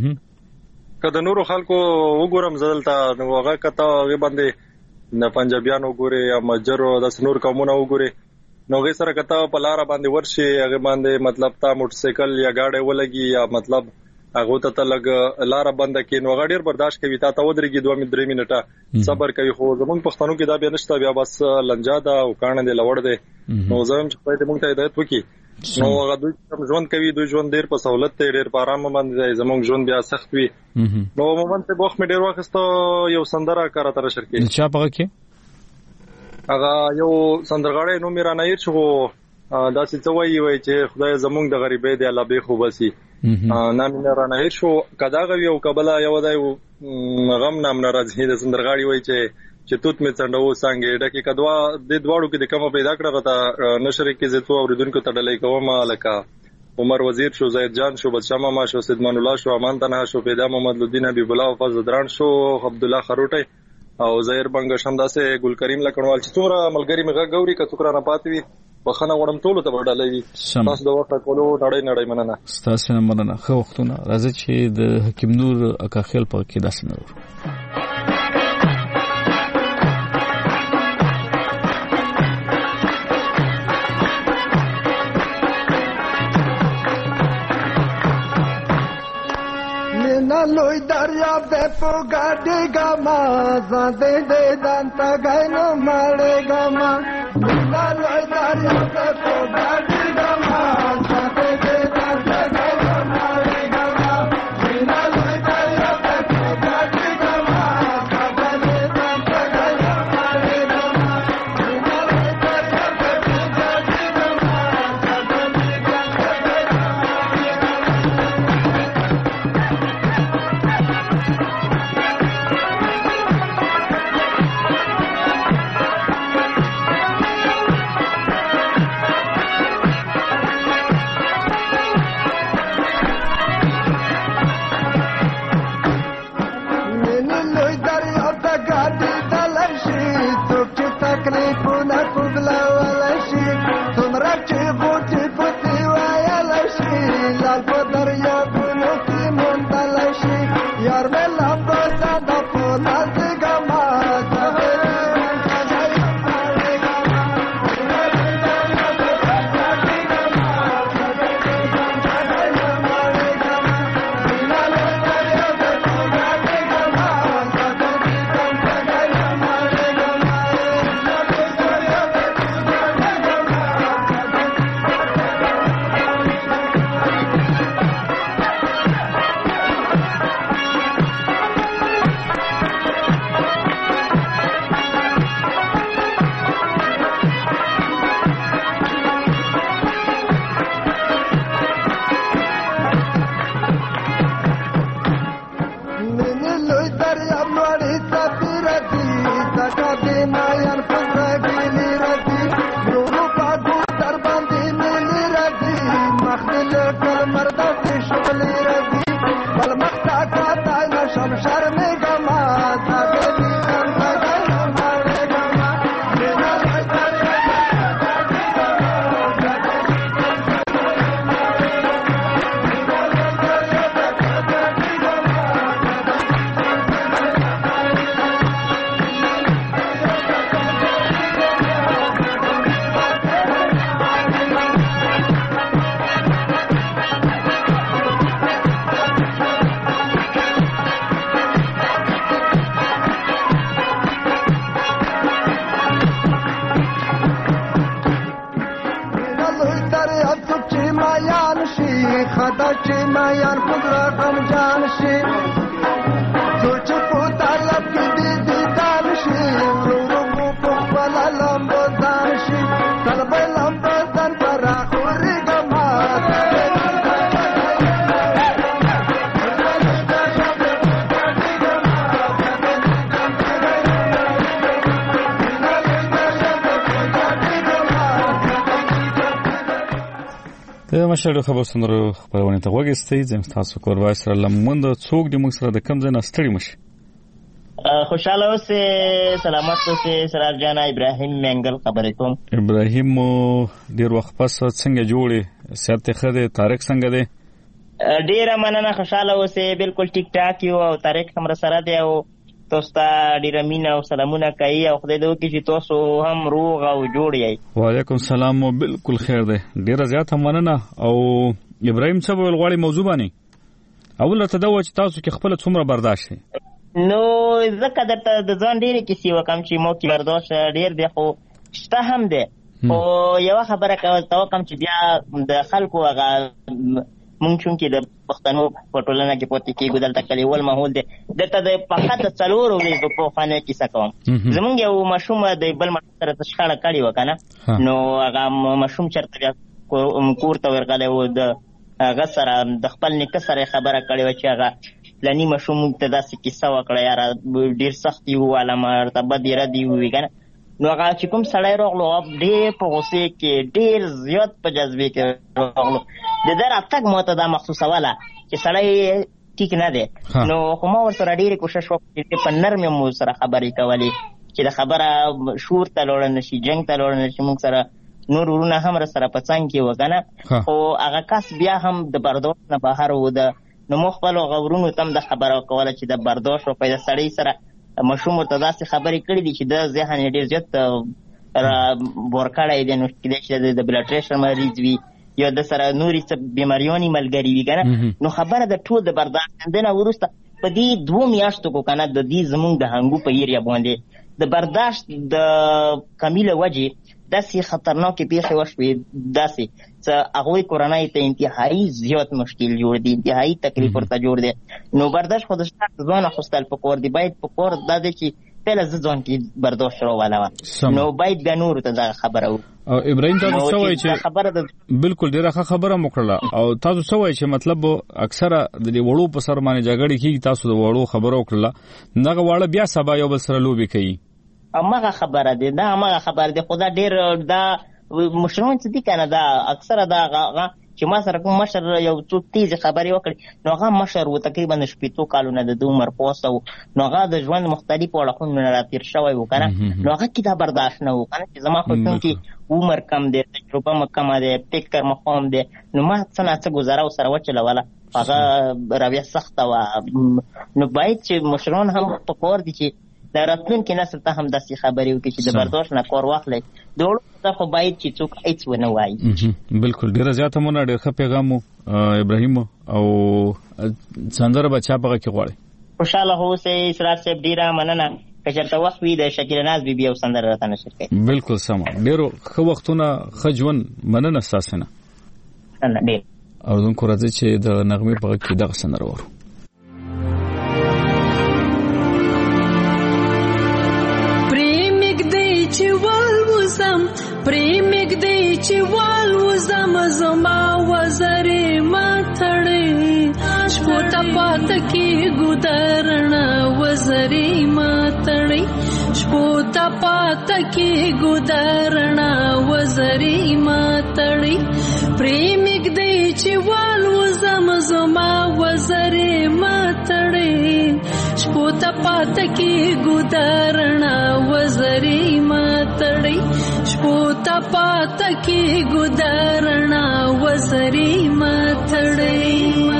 کله نورو خلکو وګورم زدلته نو هغه کته هغه باندې نه پنجابیان وګوري یا مجرو د سنور قومونه وګوري نو هغه سره کته په لار باندې ورشي، هغه باندې مطلب تا موټر سایکل یا گاډي ولګي یا مطلب هغه ته لګ لار بند کې نو غډیر برداشت کوي، تا ودرېږي 2-3 منټه صبر کوي. خو زمونږ پښتنو کې دا بیا نشته، بیا بس لنجا دا او کانه دی لوړ دی. نو زم چې په دې مونږ ته هدایت وکي نو هغه دوی ژوند کوي، دوی ژوند ډیر په سہولت ته ډیر په آرام باندې زمونږ ژوند بیا سخت وي. نو مومن ته وخت مې ډیر وخت یو سندره کار تر شر کې چا پغه کې هغه یو سندرغاړی نو میرا نیر شو دا څه وایي چې خدای زمونږ د غریبۍ دی الله به خو بسي نام نه را نه شو کداغه یو قبلا یو دای غم نام ناراضي د سندرغاړي وای چې توت می څنډو څنګه ډکه کدوا د دواړو کې د کومه پیدا کړه غته نشر کې زتو اوریدونکو تړلې کومه لکه عمر وزیر شو، زید جان شو، بادشاہ ماما شو، سیدمان الله شو، امان تنها شو، پیدا محمد لودین حبیب الله فضل دران شو، عبد الله خروټي او زهیر بنګ شمداسه ګل کریم لکړوال چې څومره ملګری مغه غوري کڅوکرا نه پاتوي بخنه وړم ټولو ته وړلې تاسو د وخت کولو نړۍ مننه. تاسو نه مننه. خو وختونه راځي چې د حکیم نور اکا خیل په کې داس نه ورو لوی دریا به پوګاډي ګما زده دې دانتا غنو مړې ګما لوی دریا به پوګاډي ګما زده دې دانتا غنو مړې ګما لوی دریا به پوګاډي ګما زده دې دانتا غنو مړې ګما لوی دریا به پوګاډي ګما زده دې دانتا تکلیفونه کوږلولی شي څومره چې غوټې پسې ویلی شي لال په دریابونو کې موندلی شي یار مې لمبه د پوله زیږمه مشهور خبر سندرو خبرونه ته وګستئ زم تاسو کوربای سره لموند څوک د موږ سره د کم ځای نستړي مشي خوشاله اوسه سلامت اوسه سراب جان ابراهیم منګل خبرې کوم ابراهیم ډیر وخت پس څنګه جوړې سیادت خده طارق څنګه دی ډیر مننه خوشاله اوسه بالکل ټیک ټاک یو او طارق هم سره دی او تاسو ته ډیر مینه او سلامونه کوي او خدای دې وکړي چې تاسو هم روغ او جوړ یې وعلیکم السلام بالکل خیر دی ډیر زیات هم مننه او ابراهیم څه ویل غواړي موضوع باندې اول ته دا و چې تاسو کې خپل څومره برداشت نو زکه درته د ځان ډیره کیسې وکم چې مو کې برداشت ډیر دی خو شته هم دی او یو خبره کوم چې بیا د خلکو هغه مونږ چې د پښتنو په ټولنه کې پاتې کېږو دلته کلیوال ماحول دی دلته د فقط د څلورو ورځو په خانه کې څه کوم زمونږ یو ماشوم د بل ماشوم سره شخړه کړې وه که نه نو هغه ماشوم چېرته بیا کور ته ورغلی و د هغه سره د خپل نیکه سره خبره کړې وه چې هغه فلاني ماشوم موږ ته داسې کیسه وکړه یاره ډېر سخت یې وواله مرتبه دې رد یې ووي که نه نو هغه چې کوم سړی راغلو ډېر په غوسې کې ډېر زیات په جذبې کې راغلو د ده راتګ ما ته دا محسوسوله چې سړی ټیک نه دی نو خو ما ورسره ډېرې کوشش وکړې چې په نرم مو سره خبرې کولې چې د خبره شور ته لاړه نه شي جنګ ته لاړه نه شي موږ سره نور ورونه هم را سره په څنګ کې وه که نه خو هغه کس بیا هم د برداشت نه بهر و ده نو موږ خپلو هغه ورونو ته هم د خبره کوله چې د برداشت و پیدا سړی سره ماشوم ورته داسې خبرې کړې دي چې د ذهن یې ډېر زیات بور کړی دی نو کېدای شي د بلډ پریشر مریض وي یا د سره نورې څه بیماریانې ملګري وي که نه نو خبره د ټول د برداشتندنه وروسته په دې 2 میاشتو کو که نه د دې زمونږ د هنګو په ایریا باندې د برداشت د کمی له وجې داسې خطرناکې پیښې وشوې داسې څه هغوی کورنۍ ته انتهایي زیات مشکل جوړ دی انتهایي تکلیف ورته جوړ دی نو برداشت خو د شخص ځان اخیستل پکار دی باید پکار دا دی چې پهله زه ځان کې برداشت راولوم نو باید بیا نورو ته دغه خبره او ابراهیم تاسو څه وایي چې بالکل ډېره ښه خبره مو کړله او تاسو څه وایي چې مطلب اکثره د دې وړو په سر باندې جګړې کېږي تاسو د وړو خبره وکړله دغه واړه بیا سبا یو بل سره لوبې کوي همغه خبره دی دا همغه خبره دی خو دا ډېر دا مشران څه دي که نه دا اکثره دا هغه چې ما سره کوم مشر یو څو تیز خبرې وکړي نو هغه مشر و تقریبا 15 کالونه د عمر پوسه نو هغه د ژوند مختلفو اړخونو نه راتیر شوی و کنه نو هغه کې دا برداشت نه و کنه چې زما خو څنګه عمر کم دی تجربه مو کم دی فکر مو قوم دی نو ما څه گزاره سره وچلوله هغه رویه سخته و نو باید چې مشران هم په کور دي چې د راتلونکي نسل ته هم داسې خبرې وکړي چې د برداشت نه کار واخلي د وړو ته خو باید چې څوک هیڅ ونه وایي بالکل ډېره زیاته مونږ ډېر ښه پیغام ابراهیم او سندره بچا په کې غواړي خوشاله اوسئ اسرار صاحب ډېره مننه که چېرته وخت وي د شکیله ناز بیبي او سندره راته نشر کوي بالکل سمه ډېرو ښه وختونه ښه ژوند مننه ستاسو نه ډېر اورونکو راځي چې د نغمې په کې دغه سندره وورو پریمک دی چې والوزم زما وزرې ماتړې شپو ته پاته کې ګودرنا وزرې ماتړې شپو ته پاته کې ګودرنا وزرې ماتړې پریمک دی چې والوزم زما وزرې ماتړې شپو ته پاته کې ګودرنا وزرې ماتړې شپو ته پاته کې ګودرنا وزرې ماتړې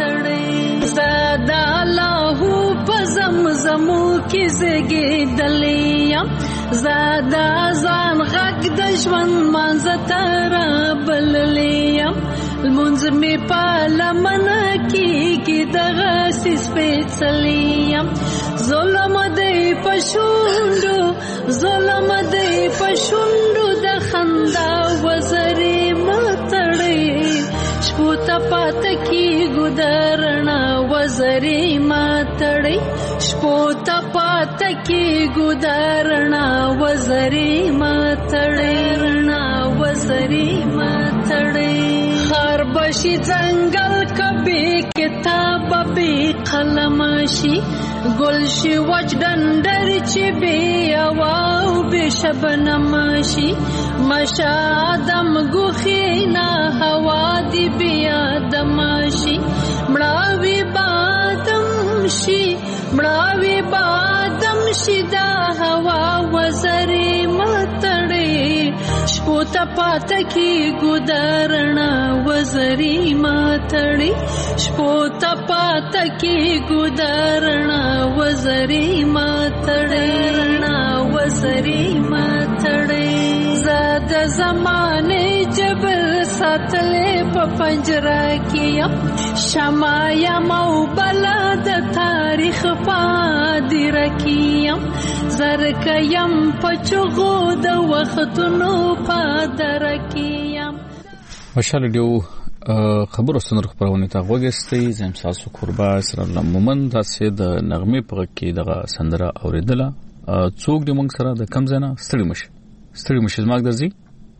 زادا لاهو په زمزمو کې زګېدلې یم زادا ځان غږ د ژوند منځ ته رابللې یم لمونځ مې په لمنه کېږي دغسې سپېڅلې یم ظلم دی په شونډو ظلم دی په شونډو د خندا وزرې ماتړې شپو ته پاته کې ګودرنا وزرې ماتړې شپو ته پاته کې ګودرنا وزرې ماتړې وزرې ماتړې خار بشي ځنګل کبي کتاب به قلم شي گل شي وچ ډنډر چې بې اواو بې شبنم شي مشا آدم ګوښې نه هوا دي بې آدم شي مړاوي بادم شي مړاوي بادم شي دا هوا وزرې ماتړې شپو ته پاته کې ګودرنا وزرې ماتړې شپو ته پاته کې ګودرنا وزرې ماتړې وزرې ماتړې زاد زمانه جبر ساتلې په پنجره کې یم شمع یم او بلا د تاریخ پادره کې یم زرک یم په چغو د وختونو پادره کې یم ماشاءالله ډیو خبرو ستنر خبرونه تا وګستې زم تاسو قربا سره لمن تاسو د نغمې په کې دغه سندره اوریدله څوک د مونږ سره د کم زنه ستړي مشه زماګ درځي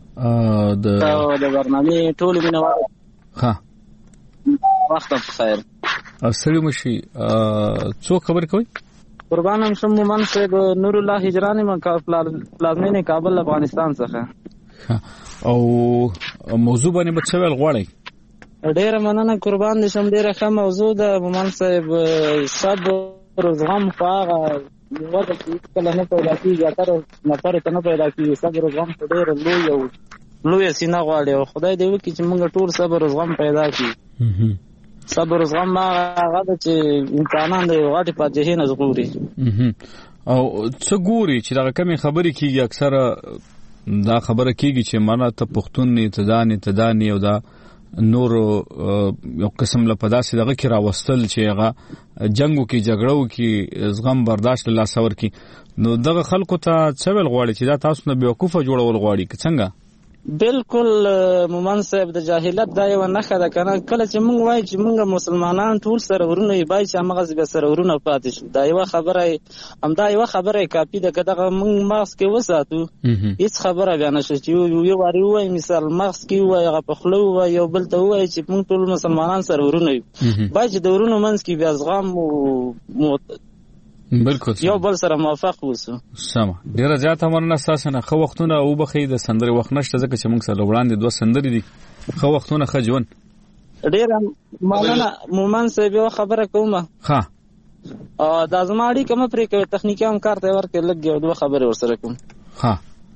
د برنامه ټول مینوال ها وخت په خیر ستړي مشي څوک خبر کوي قربانم شم مومن صاحب نور الله هجرانی پلازمینه کابل افغانستان څخه او موضوع باندې بچول غواړي ډیره مننه قربان دي شم ډیره ښه موضوع ده مومن صاحب صبر او زغم خواغه ودا چې کله نه پیدا کیږي تر نفر ته نه پیدا کیږي صبر او زغم ډیره لوی سینه غواړي او خدای دې وکړي چې موږ ټول صبر او زغم پیدا کړو صبر او زغم هغه چې انسانان د غاټي پاتې نه زغوري او څه ګوري چې دا کمی خبرې کیږي اکثره دا خبره کیږي چې معنا ته پښتون نه تدانی او دا نور یو قسم له پداسې دغه کې راوستل چې هغه جنگو کې جګړو کې زغم برداشت له لاسور کې نو دغه خلکو ته څه ویل غواړي چې دا تاسو نه بیوقوفه جوړول غواړي څنګه بالکل مومن صاحب د جاهلیت دا یو نخښه ده کنه کله چې موږ وایو چې موږ مسلمانان ټول سره ورونه یې بای چې هغه به سره ورونه پاتې شو دا یو خبره کافي ده که دغه موږ مغز کې وساتو هیڅ خبره بیا نشته چې یو واري وایي مثال مغز کې وایي هغه په خوله وایي یو بل ته وایي چې موږ ټول مسلمانان سره ورونه یو بای چې د ورونو منځ کې بیا زغم بالکل یو بل سره موافق وسو. سم ډیره زیاته مننه تاسو نه. خو وختونه او بخې د سندري وخت نشته ځکه چې موږ سره وړاندې 2 سندري دي. خو وختونه خجون ډیره مننه. مومن صاحب یو خبره کومه. ها د ازماړي کوم پرې کوي تخنیکی هم کار ته ورکې لګي او 2 خبرې ورسره کوم. ها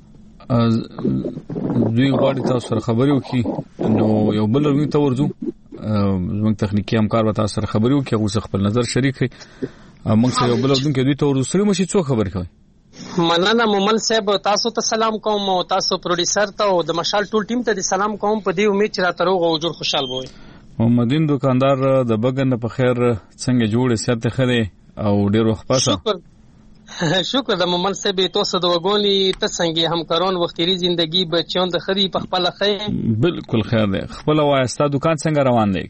دوی غواړي تاسو سره خبرې وکړي نو یو بل وی ته ورځو زموږ تخنیکی همکار به تاسو سره خبرې وکړي او خپل نظر شریک کړي. موږ سره یو بل ودون کې دوی ته ورځو سره مشي څو خبرې کوي. مننه مومن صاحب تاسو ته سلام کوم او تاسو پروډوسر ته او د مشال ټول ټیم ته سلام کوم. په دې امید چې راته روغ او جوړ خوشحال وي. محمدین دکاندار د بګن په خیر څنګه جوړې سیاته خره او ډیر وخت پاسه. شکر د مومن صاحب تاسو د وګونی ته څنګه همکاران وختي زندگی بچون د خري په خپل خیر. بالکل خیر دی. خپل وایستا دکان څنګه روان دی؟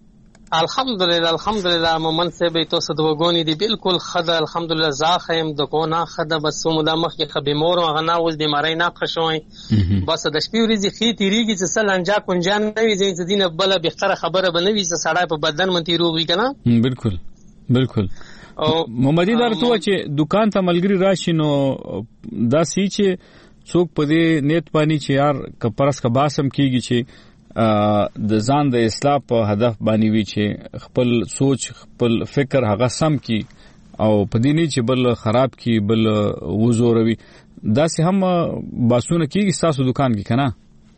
الحمدلله مومن صاحب تاسو د وګونی دی بالکل خد الحمدلله زاخم د کو نه خد بس مودا مخ کې خبيمور او غنا اوس بیماری نه خښوي. بس د شپې ورځې خې تیریږي چې سلانجا کنجان نه وي زین دینه بل به خره خبره بنوي چې سړی په بدن منتی روغ وي کنه. بالکل محمدي درته چې دکان ته ملګری راشي نو دا سی چې څوک په دې نیت باندې چې یار کپرس کا باسم کیږي چې د ځان د اصلاح په هدف باندې وی چې خپل سوچ خپل فکر هغه سم کی او په دې نه چې بل خراب کی بل وزوروي دا سه هم باسونه کیږي تاسو دکان کې کنه.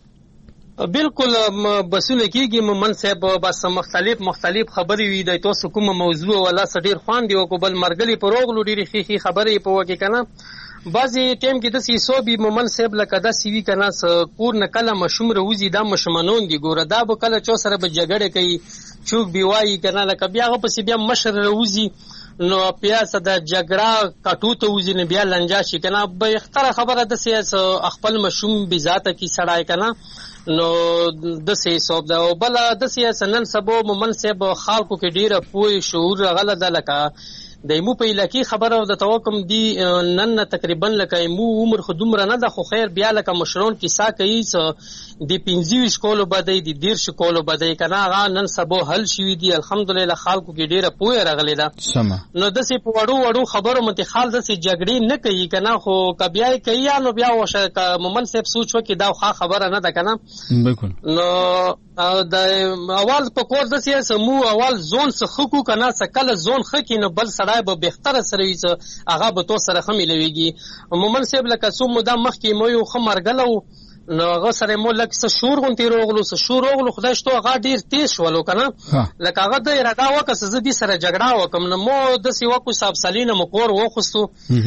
بالکل بسونه کیږي مومن صاحب بس مختلف خبرې وي د تاسو کومه موضوع ولا سډیر خوان دی او بل مرګلي په روغلو ډیری خيخي خبرې په وکه کنه. بعضی ټیم کې د سیسو بي مومن صاحب لکه دا سی وی کنه کور نه کله مشوم روزي دا مشمنون دي ګوره دا به کله چو سره به جګړه کوي چوک بیوای کنه لکه بیا غو پس بیا مشر روزي نو پیاسه د جګړه کټو ته وزي نه بیا لنجا شي کنه به اختر خبره د سیاست خپل مشوم بذاته کی سړای کنه نو د سیسو دا بل د سیاست نن سبو مومن صاحب خلکو کې ډیره پوي شعور غلط ده لکه د مو په لکی خبره د توکم دی نن تقریبا لکه مو عمر خدومره نه د خو خیر بیا لکه مشرون کیسه کوي د 15 شکولو بدای د 10 شکولو بدای کنه غا نن سبو حل شوی دی الحمدلله خلکو کې ډیره پوهه راغلی ده. نو د سي په وړو خبرو منتخال د سي جګړې نه کوي کنه خو کبیا کوي نو بیا وشه مومن صاحب سوچ وکي دا خبره نه ده کنه. بالکل نو د اول په کور د سیاسه مو اول زون څخه کو کنه سکل زون خکې نه بل سړی به بهتره سره وي هغه به تو سره خملويږي. مومن صاحب لکه سو مو د مخ کې مو یو خمرګلو نو هغه سره مو لکه څه شور غونتی روغلو خدای شته هغه ډیر تیز شولو کنه لکه هغه د اراده وکړه چې دې سره جګړه وکم نو مو د سی وکو صاحب سالینه مقور وخصو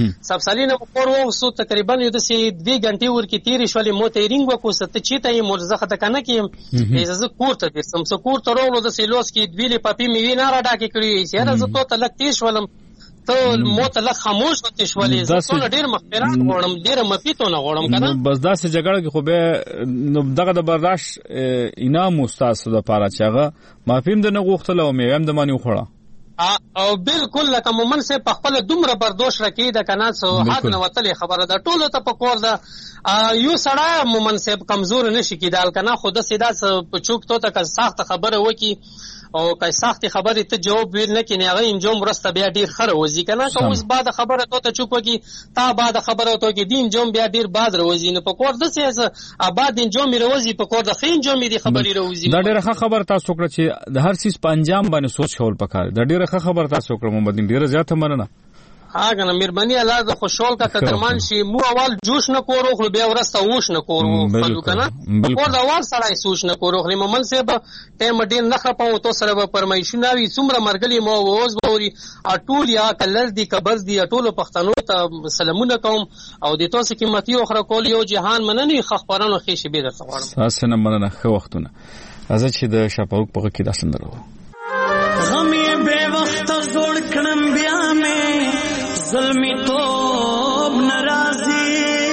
تقریبا یو د سی 2 غنټې ورکی تیر شولې مو تیرینګ وکو ست چې ته مرزخه ته کنه کې ایزه کور ته سم سکور ته روغلو د سیلوس کې دویلې پپی می نه را ډاکې کړی سره زه ته تلک تیز ولم ته موتله خاموش وته شولې زه ټول ډیر مخفرات غوړم ډیر مفیتو نه غوړم کنه بس داسې جګړه کې خو به دغه د برداشت انعام استاد د پاره چاغه مافیم د نه غوښتل او مې هم د مانی خوړه او بالکل لکه مومن سے په خپل دومره برداشت رکی د کنه سو حد نه وتلې خبره ده ټولو ته په کور ده یو سړی مومن سے کمزور نشي کیدال کنه خود سیدا په چوک ته تک سخت خبره وکي او کای سختي خبرې ته جواب ورنه کینې هغه انجام ورسته بیا ډیر خره وځي کنه که اوس بعد خبره ته چوپ کی تا بعد خبره ته کې دین جوم بیا ډیر بعد روزي نه په کور د سیاسه آباد انجام روزي په کور د خین جوم دي خبرې روزي دا ډیره خبر تاسو کړ چې د هر چیز په انجام باندې سوچ کول پکاره دا ډیره خبر تاسو کړ محمد ډیره زیاته مننه هغه مهرباني الله د خوشحال کا قدرمان شي مو اول جوش نه کورو خو بیا ورسته وښ نه کورو خلک کنه کور د اول سړی سوچ نه کورو خو مومن صاحب ټیم ډیر نه خپاو تو سره به پرمایشونه وي څومره مرګلي مو ووز بوري اټول یا کلز دي قبض دي ټولو پښتنو ته سلامونه کوم او د تاسو قیمتي اخره کول یو جهان منني خبرانو خېشي به درته غواړم تاسو نه مننه خو وختونه ازه چې د شپاوک په کې داسندرو غم یې به وخت زوړ کړم بیا مې ظلمی توب ناراضی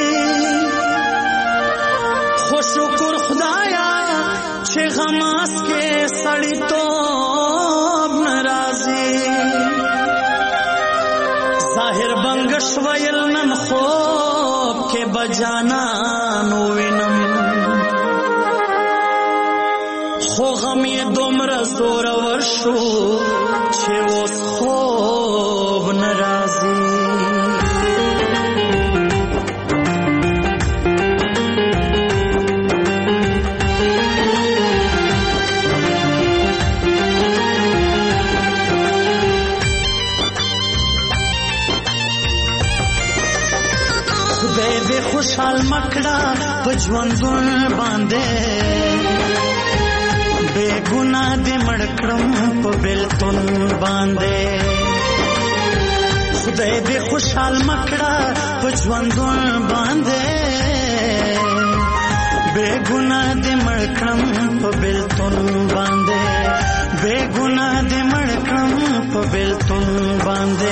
خوشکر خدایا چې غماس کې سړی توب ناراضی ظاهر بنگش ویل نن خوب کې بجانا نو وینم خو غم یې دومره زور ورشو چې اوس خوب ناراضی خدای دې خوشحال مکړه په ژوندون باندې بے گناہ دې مړ کړم په بیلتون باندې خدای دې خوشحال مکړه په ژوندون باندې بے گناہ دې مړ کړم په بیلتون باندې بے گناہ دې مړ کړم په بیلتون باندې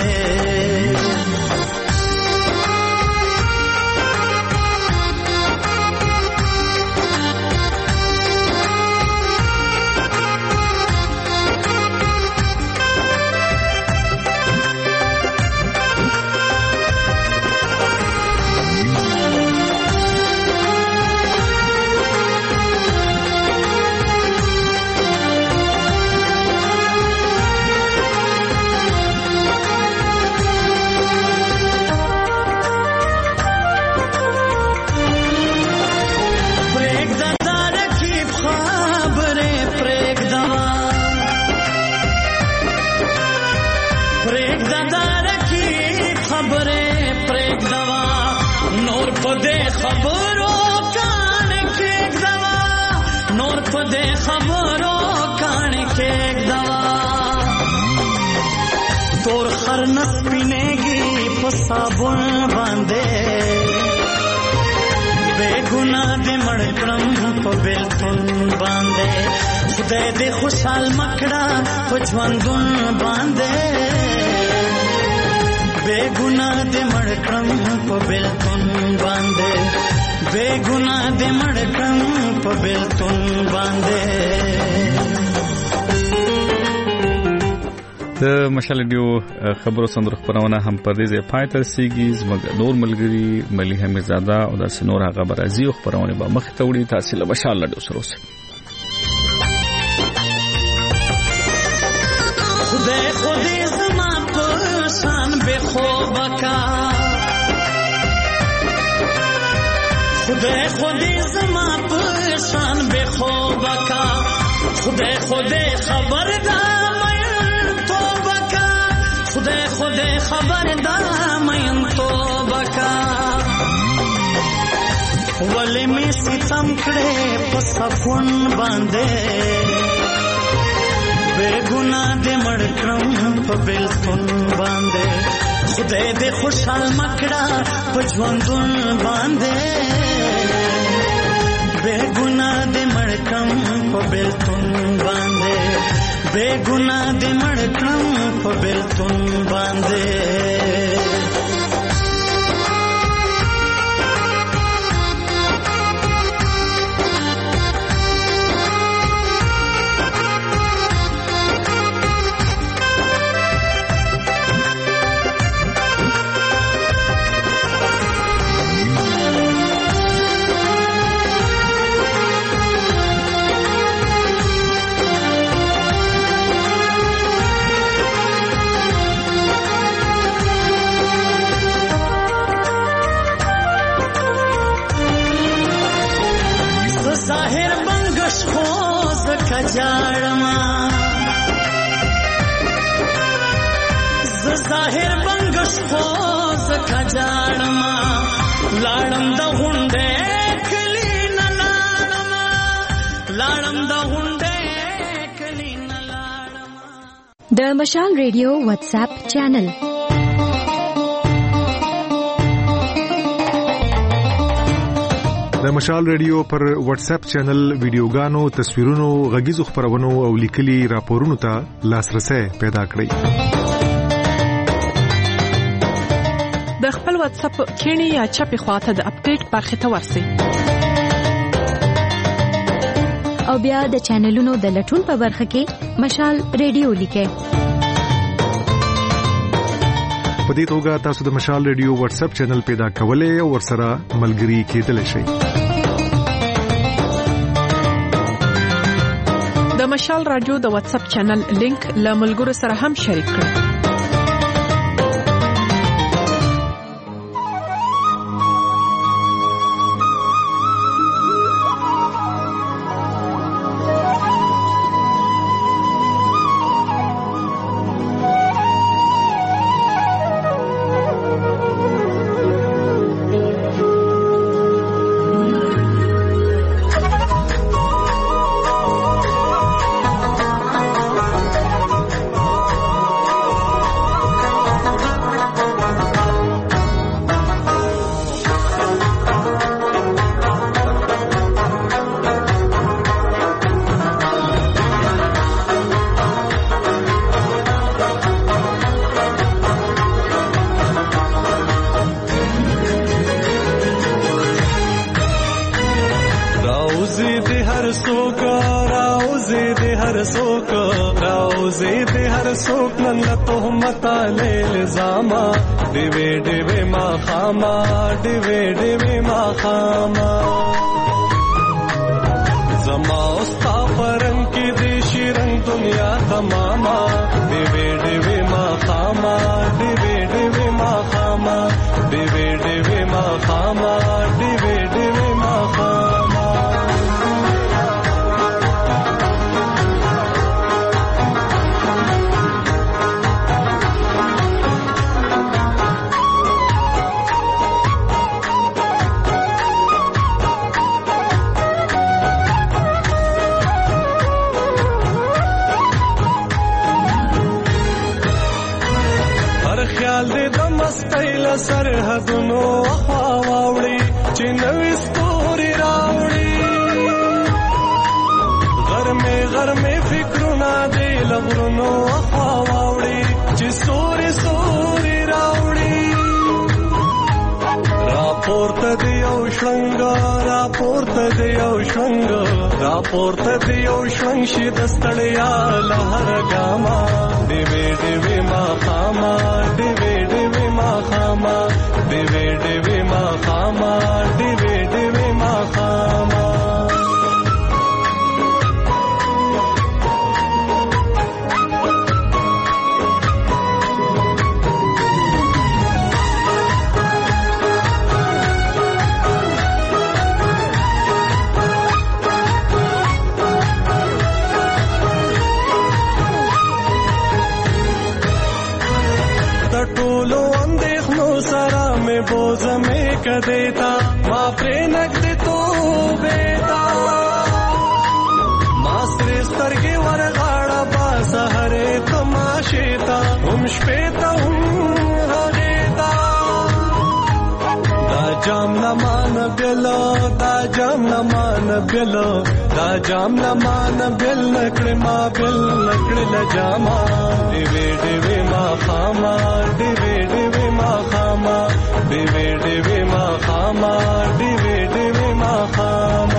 तोर हर नस पिनेगी साबुन बांधे बेगुनाह दे मड़कड़म को बेलतुन बांधे खुदे दे खुशहाल मकड़ा को ज्वंदुन बांधे बेगुनाह दे मड़कड़म को बेलतुन बांधे बेगुनाह दे मड़कड़म को बेलतुन बांधे د مشال ډیو خبرو سندرو خبرونه هم پر دې پای ته رسیږي زموږ نور ملګری ملي حمیدزاده او د سنور هغه برازي خبرونه به مخ ته وړي تاسو له مشال ډیو سره اوسئ خدای خودی زما پرشان به خوبکا خدای خودی زما پرشان به خوبکا خدای خودی خبردار خدای خبردار مین توبه کا ولې می ستم کړې په صفون باندې بے ګناه دې مړ کړم په بیلتون باندې خدای دې خوشحال مکړه په ژوندون باندې بے ګناه دې مړ کړم په بیلتون باندې بے گناہ دے مڑ کړم په بیلتون باندې ظاهر بنگش خوز کجاړما لاړم د غونډې کلی نه لاړم د غونډې کلی نه لاړم د مشال ریډیو واتس اپ چینل د مشال ریډیو پر واتس اپ چینل ویډیوګانو تصویرونو غږیزو خبرونو او لیکلي راپورونو ته لاسرسي پیدا کړئ د خپل واتس اپ کینی یا چپی خواته د اپډیټ برخه ته ورسئ او بیا د چینلونو د لټون په برخه کې مشال ریډیو لیکئ په دې توګه تاسو د مشال ریډیو واتس اپ چینل پیدا کولای او ورسره ملګري کېدلی شئ د مشال رادیو د واتس اپ چینل لینک له ملګرو سره هم شریک کړئ راوزي دي هر سوک راوزي دي هر سوک راوزي دي هر سوک نن تهمت له الزاما دیوی دیوی ما خاما دیوی دیوی ما خاما زما استا پرنګ کې دې شیرنګ دنیا تماما دیوی دیوی ما خاما دیوی دیوی ما خاما دیوی دیوی ما خاما دیوی دیوی ما خاما خیال دې د مستۍ له سرحدونو خوا واوړي چې نوې ستوري راوړي غرمې فکرونه دې له غرونو خوا واوړي چې سوري سوري راوړي راپورته دې یو شړنګ راپورته دې یو شړنګ راپورته دې یو شړنګ شي د ستړیا له هر ګاما دیوی دیوی ما خاما دیوی دیوی ما خاما دیوی دیوی ما خاما دیوی دیوی ما خاما बोझ में कदेता माँ प्रेनक दे तो बेटा मास्रे स्तर्गे वरगाड़ा बास हरे तमाशेता श्वेता हगेता दा जाम न मान बेलो दा जाम न मान बेलो दा जाम न मान बेल नकड़े माँ बेल नकड़े ल जामा दिवे दिवे माँ खामा दिवे दिवे माँ खामा दिवे दिवे माँ खामा दिवे दिवे माँ खामा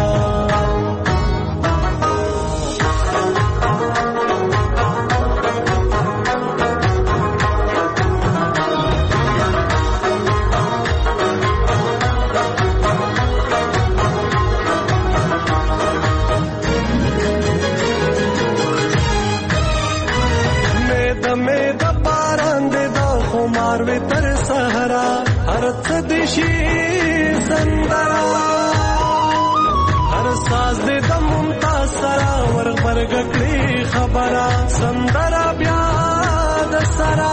तर सहरा हरच दिशी संदरा हर साज दे द मुमताज सरा वर बरगकड़ी खबरा संदरा ब्याद सरा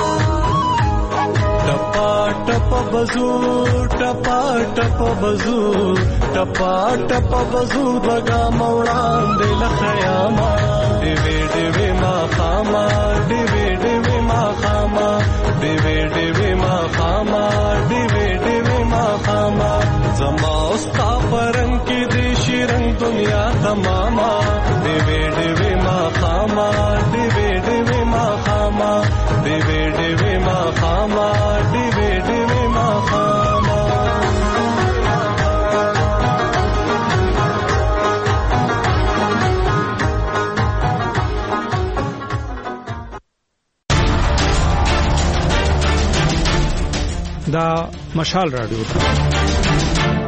टपा टप बजू टपा टप बजू टपा टप बजू बगा मौड़ान दिल खयामा दिवे दिवे मा खामा दिवे दिवे मा खामा दिवे दिवे मा खामा दिवे दिवे मा खामा जमा उस्ता परंग की देशी रंग दुनिया तमामा दिवे दिवे मा खामा दिवे दिवे मा खामा दिवे दिवे मा खामा दिवे दिवे मा खामा دا مشال رادیو